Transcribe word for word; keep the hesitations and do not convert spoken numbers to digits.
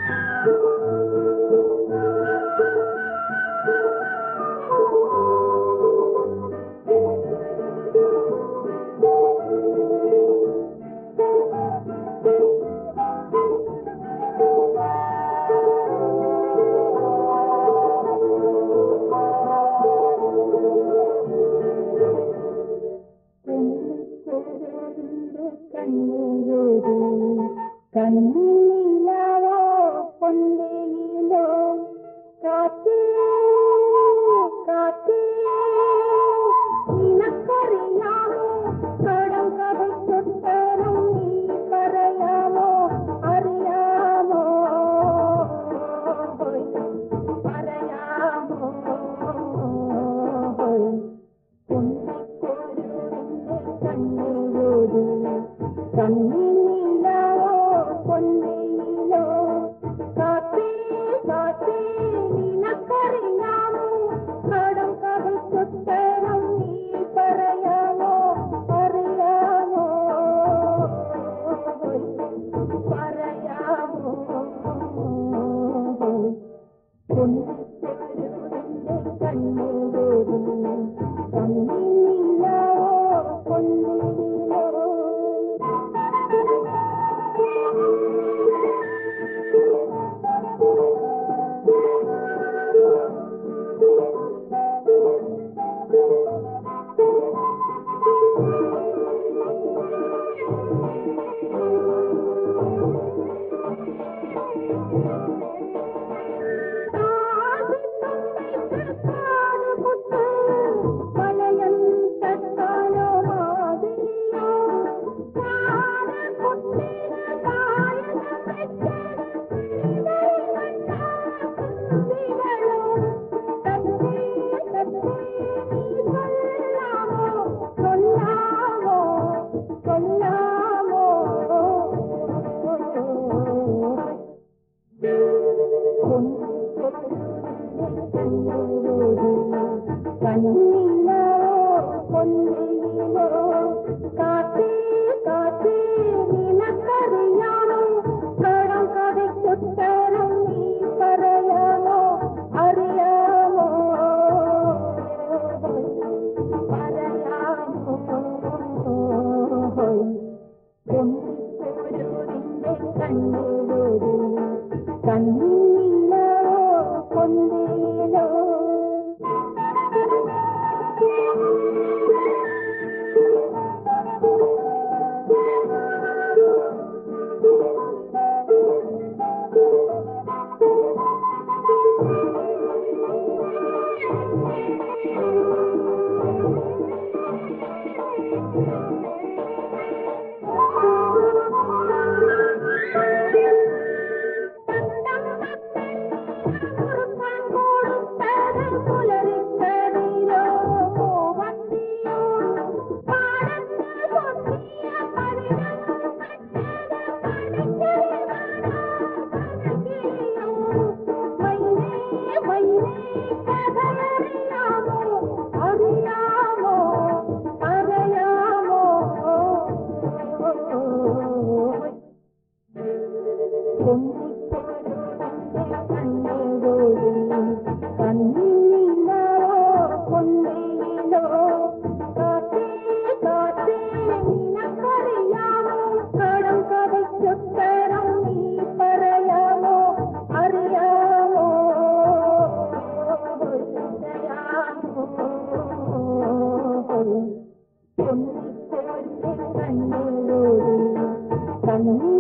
കണ്ണിലോ പൊന്നിലോ കാത്തേ കാത്തേ നിനക്കറിയാമോ കടം കഥയ്ക്കൊത്തരം നീ പറയാമോ അറിയാമോ പറയാമോ പൊന്നിക്കൊരുവിന്റെ കണ്ണിലൊരു കണ്ണിലോ പൊന്നിലോ കാത്തേ കാത്തേ നിനക്കറിയാമോ കടം കഥയ്ക്കൊത്തരം നീ പറയാമോ അറിയാമോ പറയാമോ പൊന്നിക്കൊരുവിന്റെ കണ്ണിലൊരു കണ്ണിലോ പൊന്നിലോ കണ്ണിലോ പൊന്നിലോ കാത്തേ കാത്തേ നിനക്കറിയാമോ കടം കഥയ്ക്കൊത്തരം നീ പറയാമോ അറിയാമോ പറയാമോ പൊന്നിക്കൊരുവിന്റെ കണ്ണിലൊരു കണ്ണിലോ പൊന്നിലോ കണ്ണിലൊരു കണ്ണി